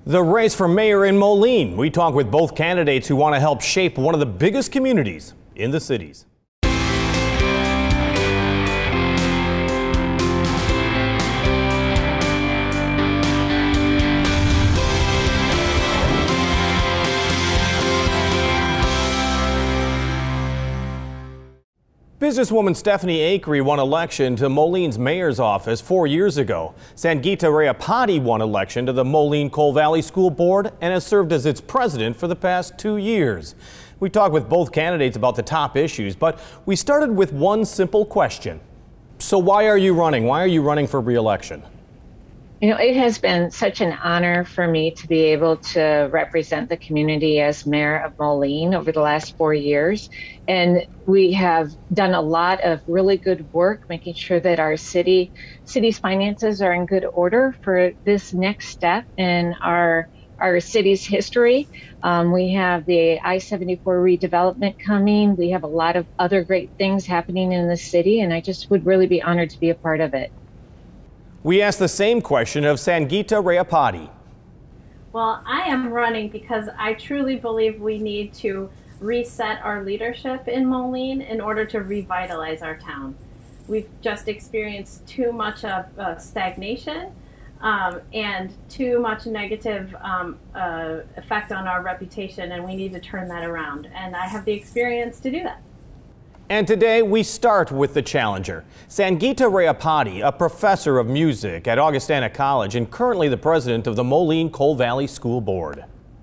The race for mayor in Moline. We talk with both candidates who want to help shape one of the biggest communities in the cities. Businesswoman Stephanie Acri won election to Moline's mayor's office 4 years ago. Sangeeta Rayapati won election to the Moline Coal Valley School Board and has served as its president for the past 2 years. We talked with both candidates about the top issues, but we started with one simple question. So why are you running? Why are you running for re-election? You know, it has been such an honor for me to be able to represent the community as mayor of Moline over the last 4 years. And we have done a lot of really good work making sure that our city's finances are in good order for this next step in our city's history. We have the I-74 redevelopment coming. We have a lot of other great things happening in the city, and I just would really be honored to be a part of it. We asked the same question of Sangeeta Rayapati. Well, I am running because I truly believe we need to reset our leadership in Moline in order to revitalize our town. We've just experienced too much of stagnation and too much negative effect on our reputation, and we need to turn that around. And I have the experience to do that. And today we start with the challenger, Sangeeta Rayapati, a professor of music at Augustana College and currently the president of the Moline Coal Valley School Board.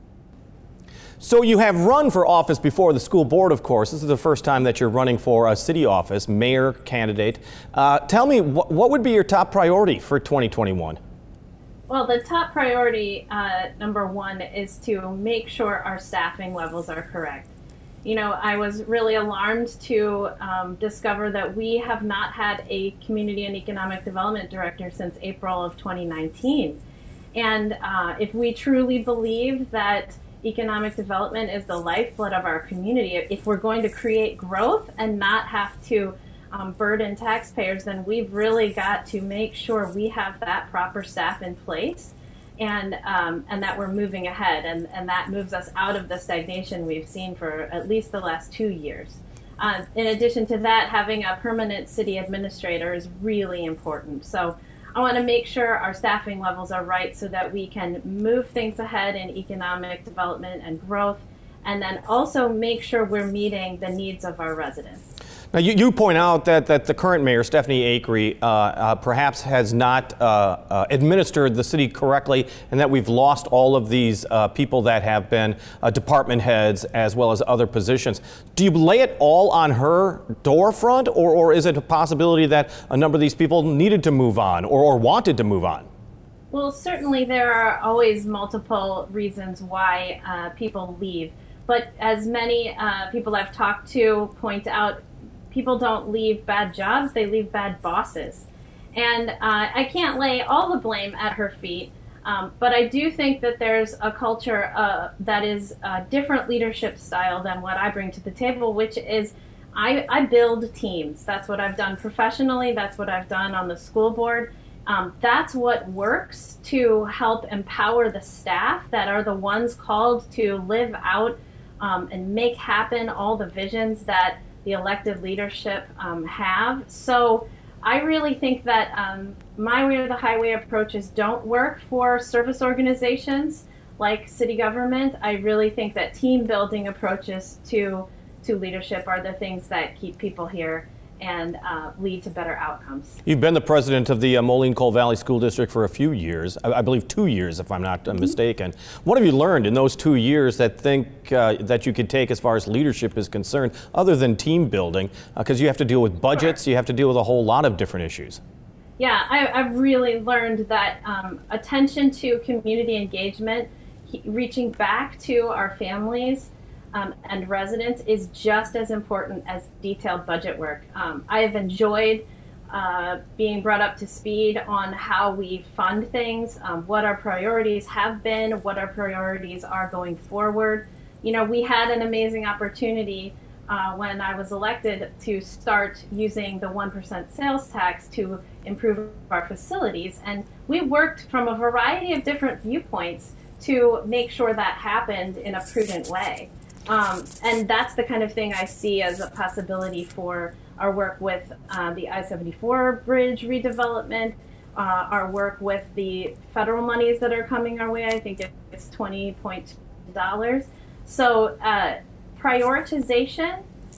So you have run for office before the school board, of course. This is the first time that you're running for a city office, mayor candidate. Tell me, what would be your top priority for 2021? Well, the top priority, number one, is to make sure our staffing levels are correct. You know, I was really alarmed to discover that we have not had a community and economic development director since April of 2019. And if we truly believe that economic development is the lifeblood of our community, if we're going to create growth and not have to burden taxpayers, then we've really got to make sure we have that proper staff in place. And that we're moving ahead, and that moves us out of the stagnation we've seen for at least the last 2 years. In addition to that, having a permanent city administrator is really important. So I want to make sure our staffing levels are right so that we can move things ahead in economic development and growth, and then also make sure we're meeting the needs of our residents. Now, you point out that the current mayor, Stephanie Acri, perhaps has not administered the city correctly, and that we've lost all of these people that have been department heads as well as other positions. Do you lay it all on her doorfront, or is it a possibility that a number of these people needed to move on or wanted to move on? Well, certainly there are always multiple reasons why people leave. But as many people I've talked to point out, people don't leave bad jobs, they leave bad bosses. And I can't lay all the blame at her feet, but I do think that there's a culture that is a different leadership style than what I bring to the table, which is I build teams. That's what I've done professionally, that's what I've done on the school board. That's what works to help empower the staff that are the ones called to live out and make happen all the visions that the elected leadership have. So I really think that my way or the highway approaches don't work for service organizations like city government. I really think that team building approaches to leadership are the things that keep people here and lead to better outcomes. You've been the president of the Moline Coal Valley School District for a few years, I believe 2 years if I'm not mistaken. What have you learned in those 2 years that you could take as far as leadership is concerned, other than team building, because you have to deal with budgets, you have to deal with a whole lot of different issues? Yeah, I've really learned that attention to community engagement, reaching back to our families, and residents is just as important as detailed budget work. I have enjoyed being brought up to speed on how we fund things, what our priorities have been, what our priorities are going forward. You know, we had an amazing opportunity when I was elected to start using the 1% sales tax to improve our facilities. And we worked from a variety of different viewpoints to make sure that happened in a prudent way. And that's the kind of thing I see as a possibility for our work with the I-74 bridge redevelopment, our work with the federal monies that are coming our way. I think it's $20.2. So prioritization,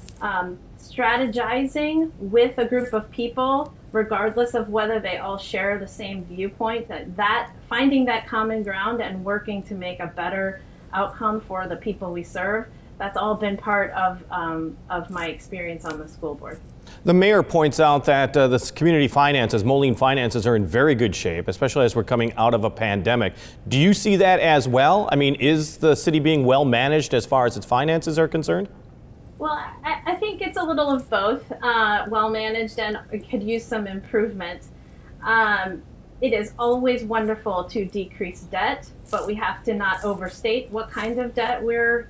strategizing with a group of people, regardless of whether they all share the same viewpoint, that finding that common ground and working to make a better outcome for the people we serve, that's all been part of my experience on the school board. The mayor points out that the community finances, Moline finances, are in very good shape, especially as we're coming out of a pandemic. Do you see that as well? I mean, is the city being well managed as far as its finances are concerned? Well, I think it's a little of both, well managed and could use some improvement. It is always wonderful to decrease debt, but we have to not overstate what kind of debt we're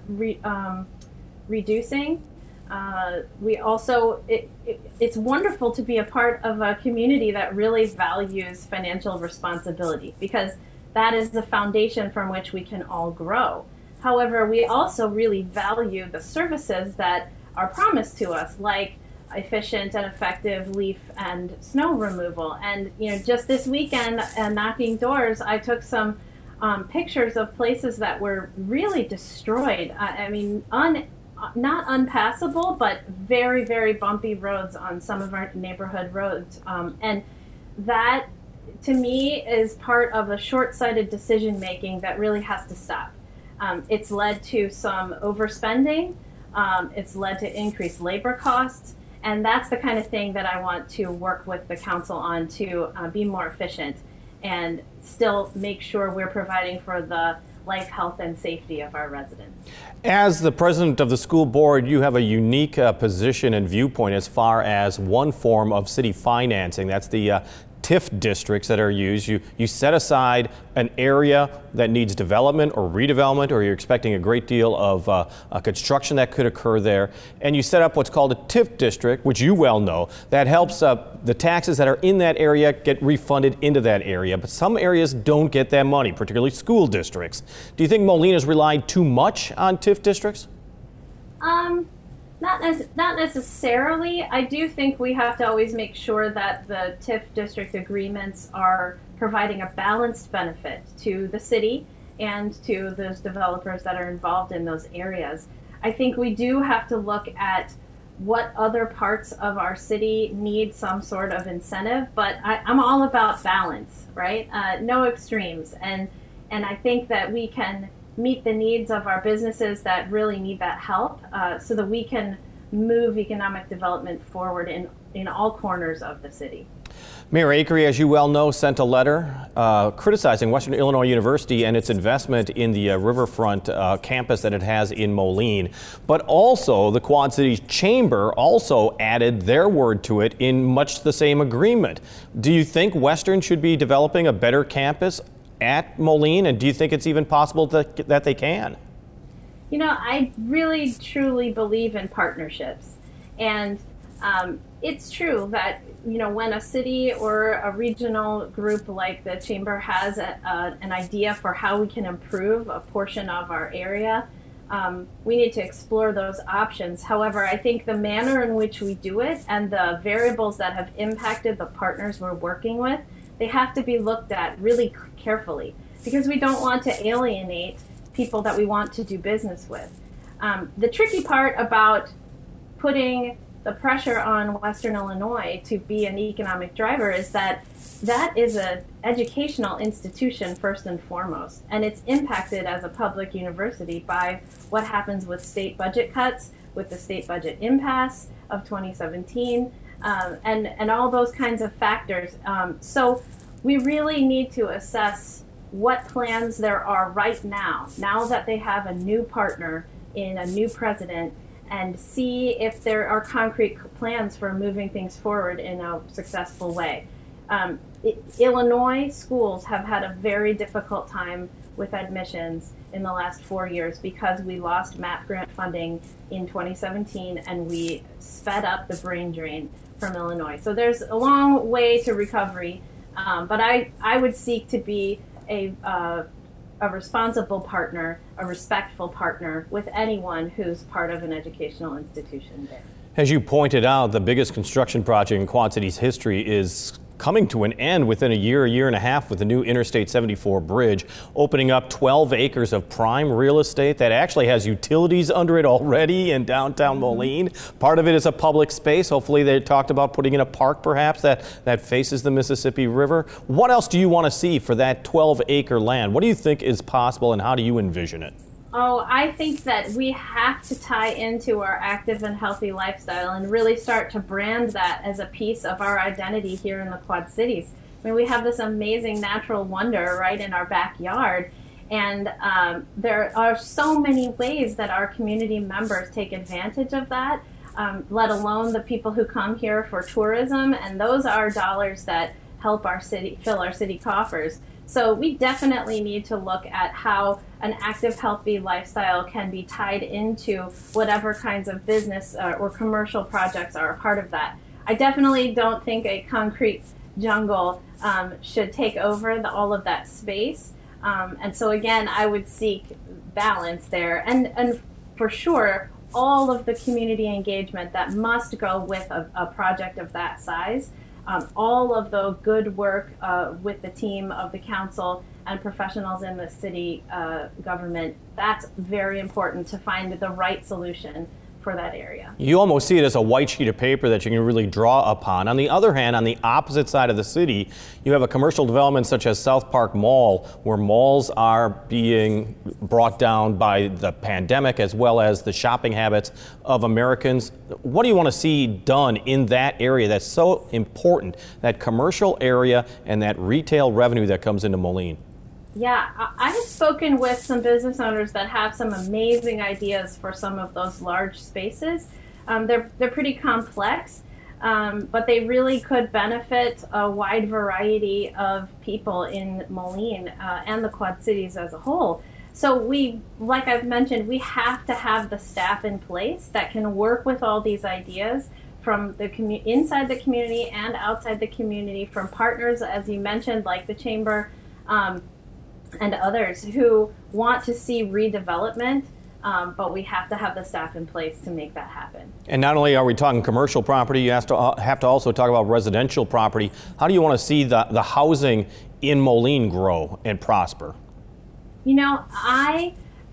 reducing. We also, it's wonderful to be a part of a community that really values financial responsibility, because that is the foundation from which we can all grow. However, we also really value the services that are promised to us, like efficient and effective leaf and snow removal. And just this weekend, knocking doors, I took some pictures of places that were really destroyed. I mean, not unpassable, but very, very bumpy roads on some of our neighborhood roads. And that, to me, is part of a short-sighted decision-making that really has to stop. It's led to some overspending. It's led to increased labor costs. And that's the kind of thing that I want to work with the council on to be more efficient and still make sure we're providing for the life, health, and safety of our residents. As the president of the school board, you have a unique position and viewpoint as far as one form of city financing. That's the TIF districts that are used. You set aside an area that needs development or redevelopment, or you're expecting a great deal of construction that could occur there, and you set up what's called a TIF district, which you well know, that helps the taxes that are in that area get refunded into that area. But some areas don't get that money, particularly school districts. Do you think Moline has relied too much on TIF districts? Not necessarily. I do think we have to always make sure that the TIF district agreements are providing a balanced benefit to the city and to those developers that are involved in those areas. I think we do have to look at what other parts of our city need some sort of incentive, but I'm all about balance, right? No extremes. And I think that we can meet the needs of our businesses that really need that help, so that we can move economic development forward in all corners of the city. Mayor Akery, as you well know, sent a letter criticizing Western Illinois University and its investment in the riverfront campus that it has in Moline. But also, the Quad Cities Chamber also added their word to it in much the same agreement. Do you think Western should be developing a better campus at Moline, and do you think it's even possible that they can? I really truly believe in partnerships, and it's true that when a city or a regional group like the Chamber has an idea for how we can improve a portion of our area, we need to explore those options. However, I think the manner in which we do it and the variables that have impacted the partners we're working with, they have to be looked at really carefully, because we don't want to alienate people that we want to do business with. The tricky part about putting the pressure on Western Illinois to be an economic driver is that is an educational institution first and foremost, and it's impacted as a public university by what happens with state budget cuts, with the state budget impasse of 2017, and all those kinds of factors. So we really need to assess what plans there are right now that they have a new partner in a new president, and see if there are concrete plans for moving things forward in a successful way. Illinois schools have had a very difficult time with admissions in the last 4 years because we lost MAP grant funding in 2017 and we sped up the brain drain from Illinois. So there's a long way to recovery, but I would seek to be a a responsible partner, a respectful partner with anyone who's part of an educational institution there. As you pointed out, the biggest construction project in Quad Cities history is coming to an end within a year and a half with the new Interstate 74 bridge, opening up 12 acres of prime real estate that actually has utilities under it already in downtown Moline. Part of it is a public space. Hopefully they talked about putting in a park perhaps that faces the Mississippi River. What else do you want to see for that 12-acre land? What do you think is possible and how do you envision it? Oh, I think that we have to tie into our active and healthy lifestyle and really start to brand that as a piece of our identity here in the Quad Cities. I mean, we have this amazing natural wonder right in our backyard, and there are so many ways that our community members take advantage of that, let alone the people who come here for tourism, and those are dollars that help our city, fill our city coffers. So we definitely need to look at how an active, healthy lifestyle can be tied into whatever kinds of business or commercial projects are a part of that. I definitely don't think a concrete jungle should take over all of that space. And so again, I would seek balance there. And for sure, all of the community engagement that must go with a project of that size. All of the good work with the team of the council and professionals in the city government, that's very important to find the right solution for that area. You almost see it as a white sheet of paper that you can really draw upon. On the other hand, on the opposite side of the city, you have a commercial development such as South Park Mall, where malls are being brought down by the pandemic as well as the shopping habits of Americans. What do you want to see done in that area that's so important, that commercial area and that retail revenue that comes into Moline? Yeah, I have spoken with some business owners that have some amazing ideas for some of those large spaces. They're pretty complex, but they really could benefit a wide variety of people in Moline and the Quad Cities as a whole. So like I've mentioned, we have to have the staff in place that can work with all these ideas from the inside the community and outside the community, from partners, as you mentioned, like the Chamber, and others who want to see redevelopment, but we have to have the staff in place to make that happen. And not only are we talking commercial property, you have to also talk about residential property. How do you want to see the housing in Moline grow and prosper? You know, I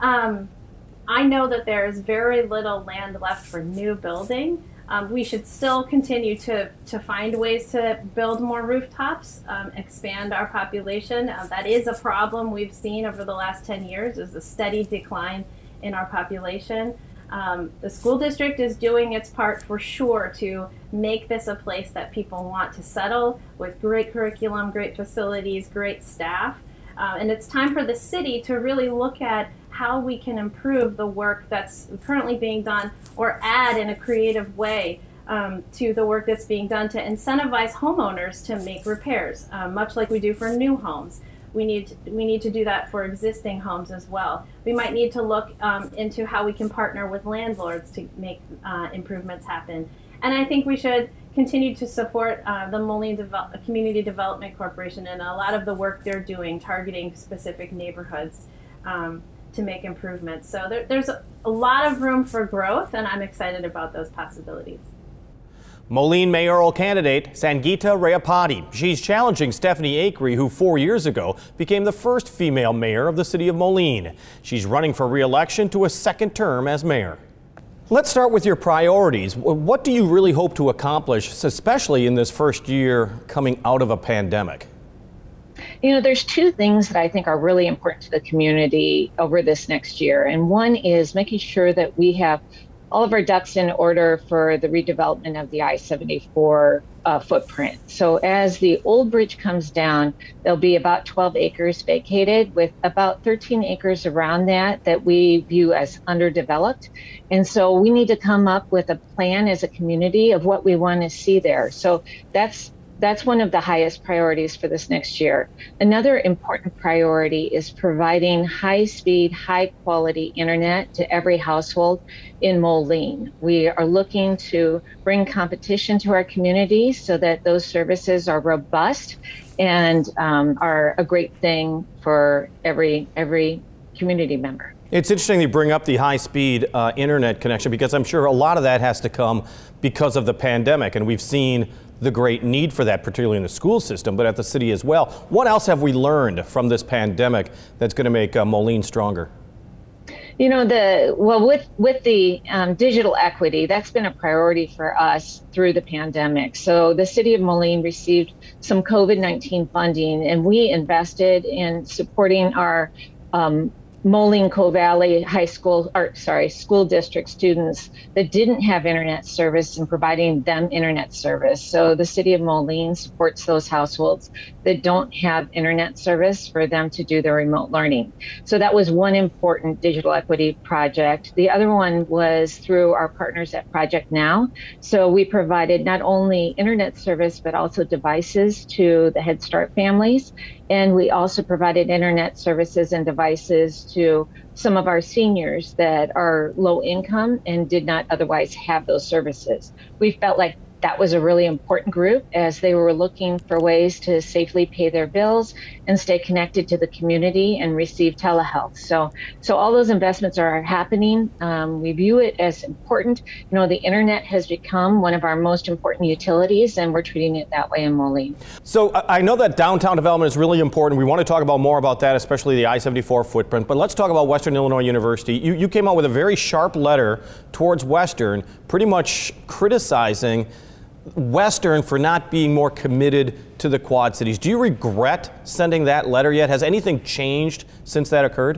know that there is very little land left for new building. We should still continue to find ways to build more rooftops, expand our population. That is a problem we've seen over the last 10 years, is a steady decline in our population. The school district is doing its part for sure to make this a place that people want to settle with great curriculum, great facilities, great staff. And it's time for the city to really look at how we can improve the work that's currently being done or add in a creative way to the work that's being done to incentivize homeowners to make repairs, much like we do for new homes. We need to do that for existing homes as well. We might need to look into how we can partner with landlords to make improvements happen. And I think we should continue to support the Moline Community Development Corporation and a lot of the work they're doing, targeting specific neighborhoods to make improvements. So there's a lot of room for growth, and I'm excited about those possibilities. Moline mayoral candidate Sangeeta Rayapati. She's challenging Stephanie Acree, who 4 years ago became the first female mayor of the city of Moline. She's running for re-election to a second term as mayor. Let's start with your priorities. What do you really hope to accomplish, especially in this first year coming out of a pandemic? You know, there's two things that I think are really important to the community over this next year. And one is making sure that we have all of our ducks in order for the redevelopment of the I-74 footprint. So as the old bridge comes down, there'll be about 12 acres vacated, with about 13 acres around that we view as underdeveloped. And so we need to come up with a plan as a community of what we want to see there. So that's one of the highest priorities for this next year. Another important priority is providing high-speed, high-quality internet to every household in Moline. We are looking to bring competition to our communities so that those services are robust and are a great thing for every community member. It's interesting you bring up the high-speed internet connection, because I'm sure a lot of that has to come because of the pandemic, and we've seen the great need for that, particularly in the school system, but at the city as well. What else have we learned from this pandemic that's going to make Moline stronger? You know, with the digital equity, that's been a priority for us through the pandemic. So the city of Moline received some COVID-19 funding, and we invested in supporting our Moline Coal Valley school district students that didn't have internet service and providing them internet service. So the city of Moline supports those households that don't have internet service for them to do their remote learning. So that was one important digital equity project. The other one was through our partners at Project Now. So we provided not only internet service, but also devices to the Head Start families. And we also provided internet services and devices to some of our seniors that are low income and did not otherwise have those services. We felt like that was a really important group as they were looking for ways to safely pay their bills and stay connected to the community and receive telehealth. So all those investments are happening. We view it as important. You know, the internet has become one of our most important utilities, and we're treating it that way in Moline. So I know that downtown development is really important. We want to talk about more about that, especially the I-74 footprint. But let's talk about Western Illinois University. You came out with a very sharp letter towards Western, pretty much criticizing Western for not being more committed to the Quad Cities. Do you regret sending that letter yet? Has anything changed since that occurred?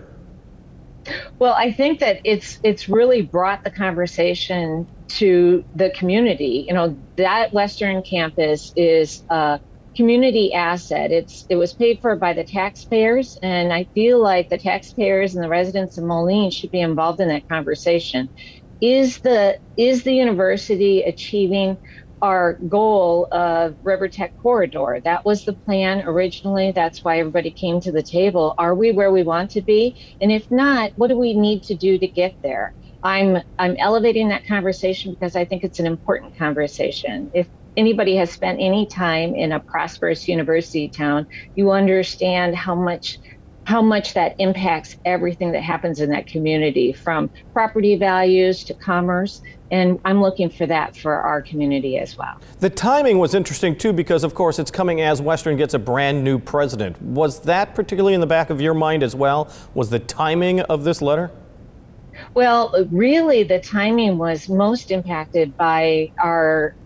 Well, I think that it's really brought the conversation to the community. You know, that Western campus is a community asset. It was paid for by the taxpayers, and I feel like the taxpayers and the residents of Moline should be involved in that conversation. Is the university achieving our goal of River Tech Corridor? That was the plan originally. That's why everybody came to the table. Are we where we want to be? And if not, what do we need to do to get there? I'm elevating that conversation because I think it's an important conversation. If anybody has spent any time in a prosperous university town, you understand how much that impacts everything that happens in that community, from property values to commerce. And I'm looking for that for our community as well. The timing was interesting too, because of course it's coming as Western gets a brand new president. Was that particularly in the back of your mind as well? Was the timing of this letter? Well, really the timing was most impacted by our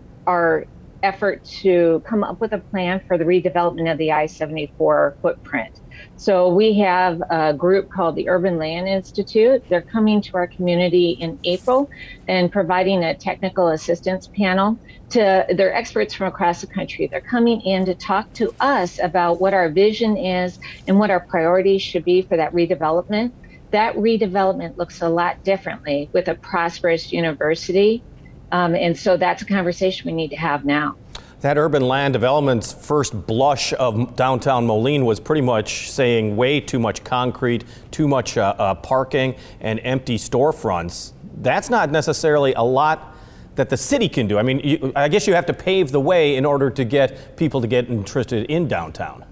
effort to come up with a plan for the redevelopment of the I-74 footprint. So we have a group called the Urban Land Institute. They're coming to our community in April and providing a technical assistance panel. They're experts from across the country. They're coming in to talk to us about what our vision is and what our priorities should be for that redevelopment. That redevelopment looks a lot differently with a prosperous university. And so that's a conversation we need to have now. That Urban Land Development's first blush of downtown Moline was pretty much saying way too much concrete, too much parking, and empty storefronts. That's not necessarily a lot that the city can do. I mean, I guess you have to pave the way in order to get people to get interested in downtown.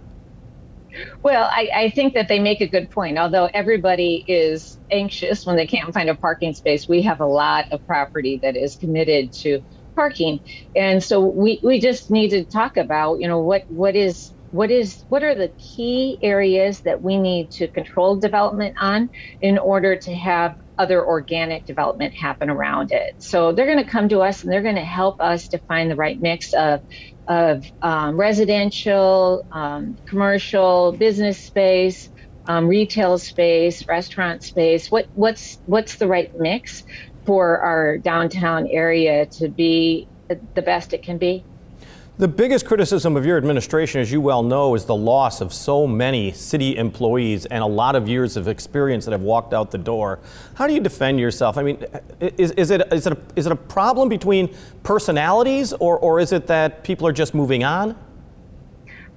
Well, I think that they make a good point. Although everybody is anxious when they can't find a parking space, we have a lot of property that is committed to parking. And so we just need to talk about, you know, what are the key areas that we need to control development on in order to have other organic development happen around it. So they're going to come to us and they're going to help us to find the right mix of residential, commercial, business space, retail space, restaurant space. What's the right mix for our downtown area to be the best it can be? The biggest criticism of your administration, as you well know, is the loss of so many city employees and a lot of years of experience that have walked out the door. How do you defend yourself? I mean, is it a problem between personalities, or is it that people are just moving on?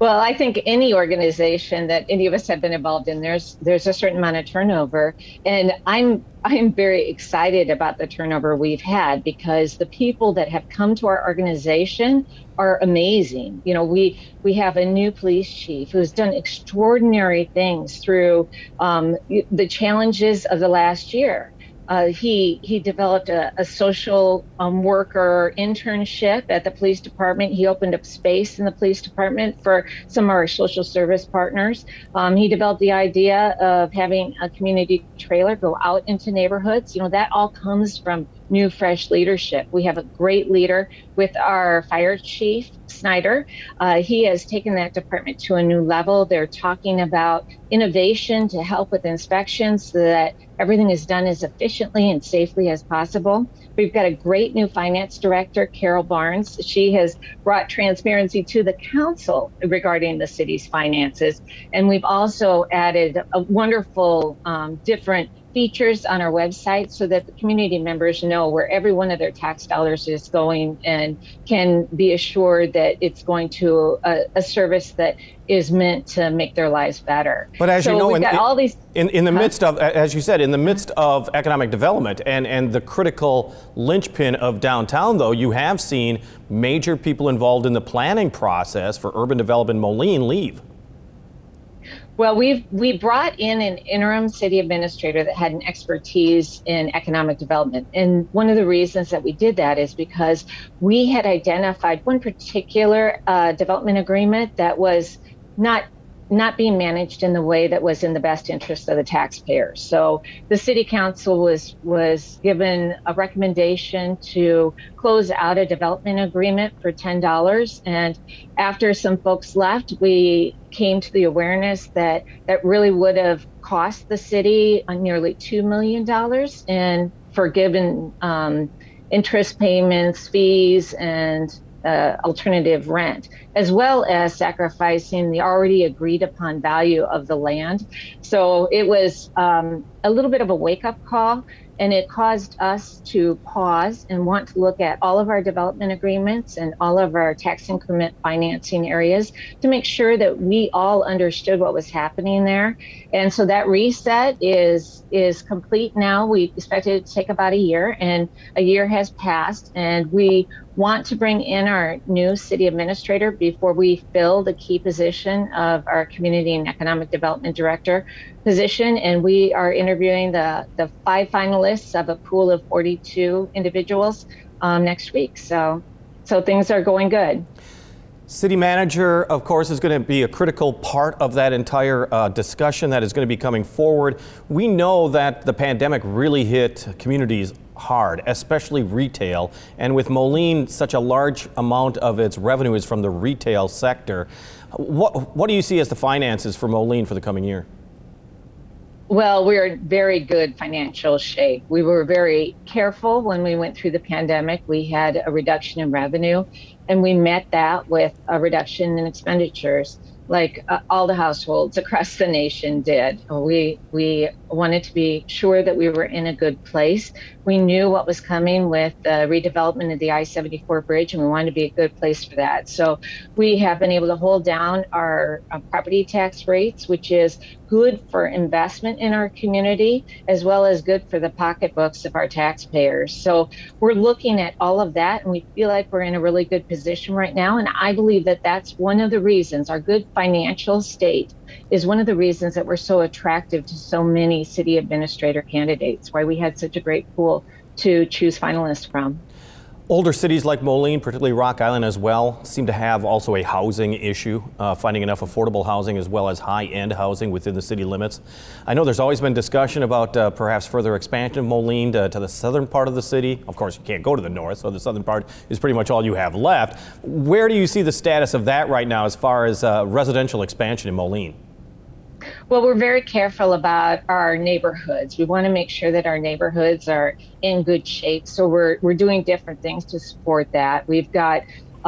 Well, I think any organization that any of us have been involved in, there's a certain amount of turnover, and I'm very excited about the turnover we've had because the people that have come to our organization are amazing. You know, we have a new police chief who's done extraordinary things through the challenges of the last year. He developed a social worker internship at the police department. He opened up space in the police department for some of our social service partners. He developed the idea of having a community trailer go out into neighborhoods. You know, that all comes from new, fresh leadership. We have a great leader with our fire chief, Snyder. He has taken that department to a new level. They're talking about innovation to help with inspections so that everything is done as efficiently and safely as possible. We've got a great new finance director, Carol Barnes. She has brought transparency to the council regarding the city's finances. And we've also added a wonderful different features on our website so that the community members know where every one of their tax dollars is going and can be assured that it's going to a service that is meant to make their lives better. But as so you know, we've got all these in the midst of, as you said, in the midst of economic development and the critical linchpin of downtown, though, you have seen major people involved in the planning process for urban development in Moline leave. Well, we brought in an interim city administrator that had an expertise in economic development. And one of the reasons that we did that is because we had identified one particular development agreement that was not being managed in the way that was in the best interest of the taxpayers. So the city council was given a recommendation to close out a development agreement for $10. And after some folks left, we came to the awareness that that really would have cost the city nearly $2 million in forgiven interest payments, fees, and alternative rent, as well as sacrificing the already agreed upon value of the land. So it was a little bit of a wake-up call, and it caused us to pause and want to look at all of our development agreements and all of our tax increment financing areas to make sure that we all understood what was happening there. And so that reset is complete now. We expected it to take about a year, and a year has passed, and we want to bring in our new city administrator before we fill the key position of our community and economic development director position. And we are interviewing the 5 finalists of a pool of 42 individuals next week. So things are going good. City manager, of course, is going to be a critical part of that entire discussion that is going to be coming forward. We know that the pandemic really hit communities hard, especially retail. And with Moline, such a large amount of its revenue is from the retail sector. What do you see as the finances for Moline for the coming year? Well, we're in very good financial shape. We were very careful when we went through the pandemic. We had a reduction in revenue, and we met that with a reduction in expenditures, like all the households across the nation did. We wanted to be sure that we were in a good place. We knew what was coming with the redevelopment of the I-74 bridge, and we wanted to be a good place for that. So we have been able to hold down our property tax rates, which is good for investment in our community, as well as good for the pocketbooks of our taxpayers. So we're looking at all of that, and we feel like we're in a really good position right now. And I believe that that's one of the reasons, our good financial state is one of the reasons that we're so attractive to so many city administrator candidates, why we had such a great pool to choose finalists from. Older cities like Moline, particularly Rock Island as well, seem to have also a housing issue, finding enough affordable housing as well as high-end housing within the city limits. I know there's always been discussion about perhaps further expansion of Moline to the southern part of the city. Of course, you can't go to the north, so the southern part is pretty much all you have left. Where do you see the status of that right now as far as residential expansion in Moline? Well, we're very careful about our neighborhoods. We want to make sure that our neighborhoods are in good shape. So we're doing different things to support that. We've got,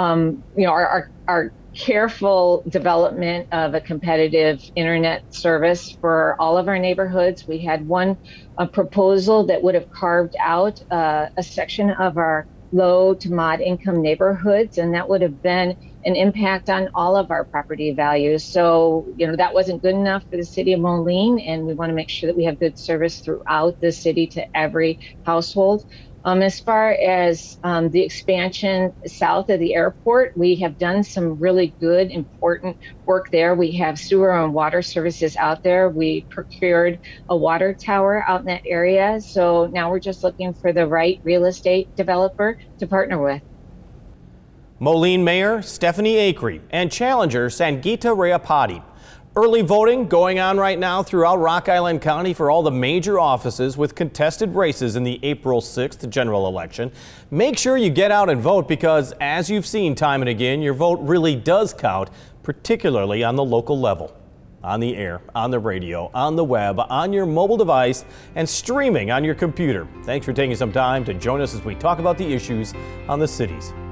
our careful development of a competitive internet service for all of our neighborhoods. We had one proposal that would have carved out a section of our low to mod income neighborhoods, and that would have been an impact on all of our property values. So, that wasn't good enough for the city of Moline, and we want to make sure that we have good service throughout the city to every household. As far as the expansion south of the airport, we have done some really good, important work there. We have sewer and water services out there. We procured a water tower out in that area. So now we're just looking for the right real estate developer to partner with. Moline Mayor Stephanie Acree and challenger Sangeeta Rayapati. Early voting going on right now throughout Rock Island County for all the major offices with contested races in the April 6th general election. Make sure you get out and vote because, as you've seen time and again, your vote really does count, particularly on the local level. On the air, on the radio, on the web, on your mobile device, and streaming on your computer. Thanks for taking some time to join us as we talk about the issues on the city's